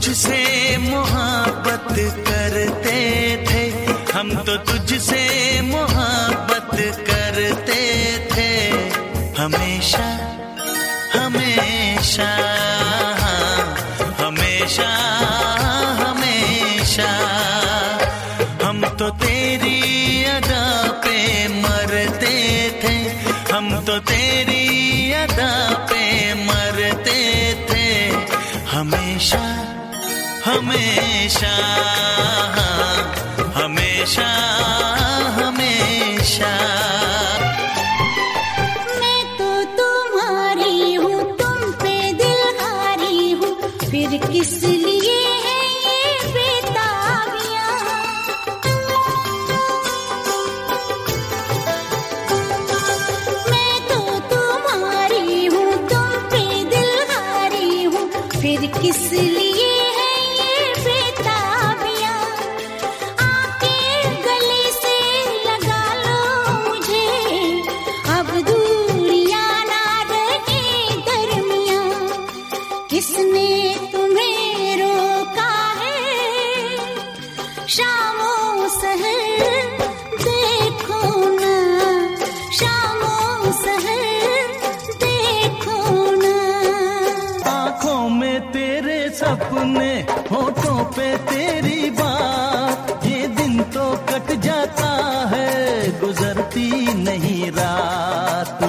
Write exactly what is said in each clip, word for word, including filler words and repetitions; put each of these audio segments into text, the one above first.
तुझसे मोहब्बत करते थे, हम तो तुझसे मोहब्बत करते थे, हमेशा हमेशा हमेशा हमेशा। हम तो तेरी अदा पे मरते थे, हम तो तेरी अदा पे मरते थे, हमेशा हमेशा हमेशा हमेशा। मैं तो तुम्हारी हूँ, तुम पे दिल हारी हूँ, फिर किस लिए है ये बेताबियां। मैं तो तुम्हारी हूँ, तुम पे दिल हारी हूँ, फिर किस लिए शामों सहर देखो ना, शामों सहर देखो ना। आँखों में तेरे सपने, होठों पे तेरी बात, ये दिन तो कट जाता है, गुजरती नहीं रात।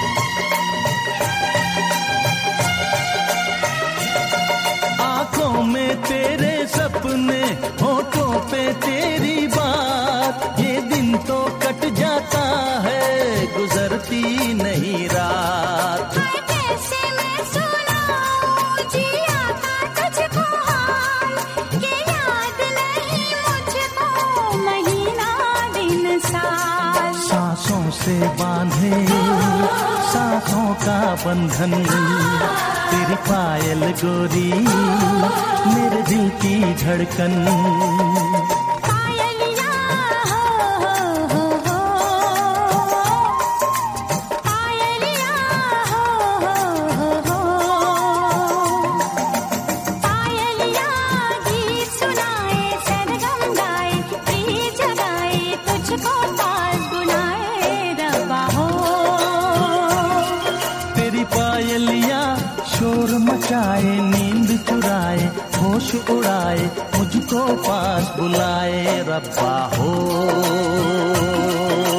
आँखों में तेरे सपने, होठों पे तेरी बात, ये दिन तो कट जाता है, गुजरती नहीं रात। कैसे मैं सुनाऊं जिया का तुझको हाल, कि याद नहीं मुझको महीना दिन साल। सांसों से बांधे सांसों का बंधन, तेरी पायल गोरी मेरे दिल की धड़कन। पायलिया हो हो हो, पायलिया हो हो हो, पायलिया गीत सुनाए, सरगम गाए, प्रीत जगाए, तुझको पास बुलाए रब्बा हो। तेरी पायलिया शोर मचाए, नींद चुराए, होश उड़ाए, मुझको पास बुलाए रब्बा हो।